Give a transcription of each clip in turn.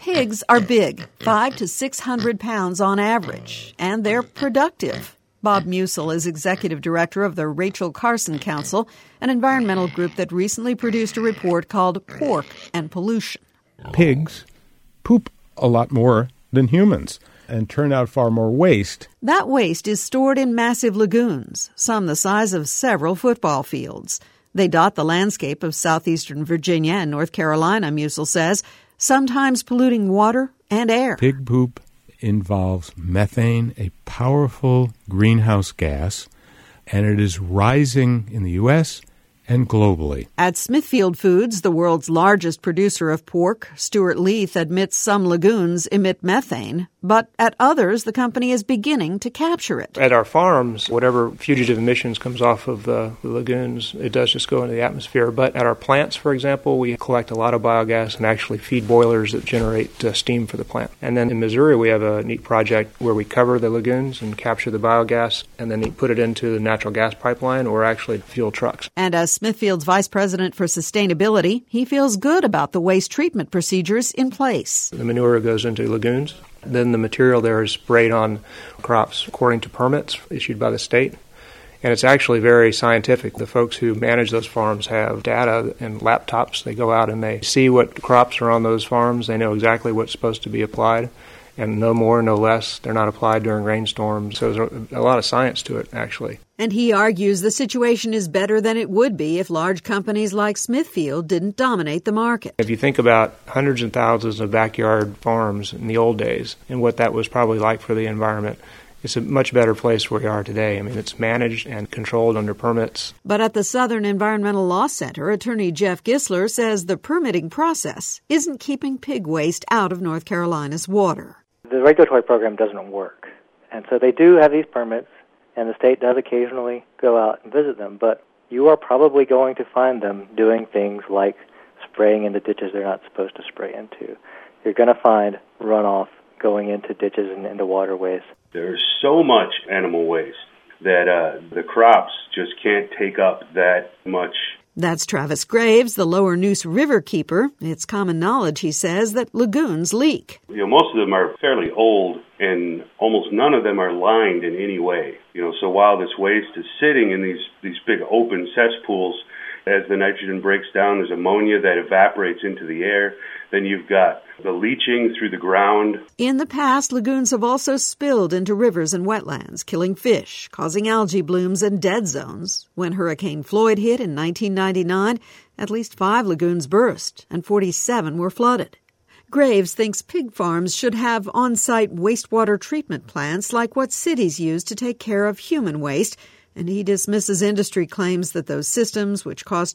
Pigs are big, 500 to 600 pounds on average, and they're productive. Bob Musil is executive director of the Rachel Carson Council, an environmental group that recently produced a report called Pork and Pollution. Pigs poop a lot more than humans and turn out far more waste. That waste is stored in massive lagoons, some the size of several football fields. They dot the landscape of southeastern Virginia and North Carolina, Musil says, sometimes polluting water and air. Pig poop involves methane, a powerful greenhouse gas, and it is rising in the U.S. and globally. At Smithfield Foods, the world's largest producer of pork, Stuart Leith admits some lagoons emit methane, but at others, the company is beginning to capture it. At our farms, whatever fugitive emissions comes off of the lagoons, it does just go into the atmosphere. But at our plants, for example, we collect a lot of biogas and actually feed boilers that generate steam for the plant. And then in Missouri, we have a neat project where we cover the lagoons and capture the biogas and then put it into the natural gas pipeline or actually fuel trucks. And as Smithfield's vice president for sustainability, he feels good about the waste treatment procedures in place. The manure goes into lagoons. Then the material there is sprayed on crops according to permits issued by the state. And it's actually very scientific. The folks who manage those farms have data and laptops. They go out and they see what crops are on those farms. They know exactly what's supposed to be applied. And no more, no less. They're not applied during rainstorms. So there's a lot of science to it, actually. And he argues the situation is better than it would be if large companies like Smithfield didn't dominate the market. If you think about hundreds and thousands of backyard farms in the old days and what that was probably like for the environment, it's a much better place where we are today. I mean, it's managed and controlled under permits. But at the Southern Environmental Law Center, attorney Jeff Gisler says the permitting process isn't keeping pig waste out of North Carolina's water. The regulatory program doesn't work. And so they do have these permits, and the state does occasionally go out and visit them, but you are probably going to find them doing things like spraying into ditches they're not supposed to spray into. You're going to find runoff going into ditches and into waterways. There's so much animal waste that the crops just can't take up that much. That's Travis Graves, the Lower Neuse River keeper. It's common knowledge, he says, that lagoons leak. Most of them are fairly old, and almost none of them are lined in any way. So while this waste is sitting in these big open cesspools, as the nitrogen breaks down, there's ammonia that evaporates into the air. Then you've got the leaching through the ground. In the past, lagoons have also spilled into rivers and wetlands, killing fish, causing algae blooms and dead zones. When Hurricane Floyd hit in 1999, at least 5 lagoons burst and 47 were flooded. Graves thinks pig farms should have on-site wastewater treatment plants like what cities use to take care of human waste, and he dismisses industry claims that those systems, which cost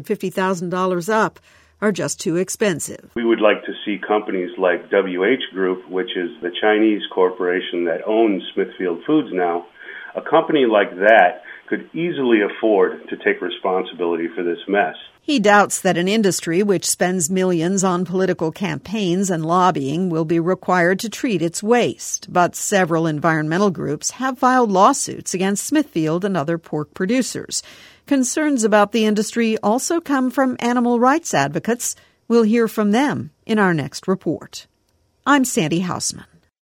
$250,000 up, are just too expensive. We would like to see companies like WH Group, which is the Chinese corporation that owns Smithfield Foods now, a company like that could easily afford to take responsibility for this mess. He doubts that an industry which spends millions on political campaigns and lobbying will be required to treat its waste. But several environmental groups have filed lawsuits against Smithfield and other pork producers. Concerns about the industry also come from animal rights advocates. We'll hear from them in our next report. I'm Sandy Hausman.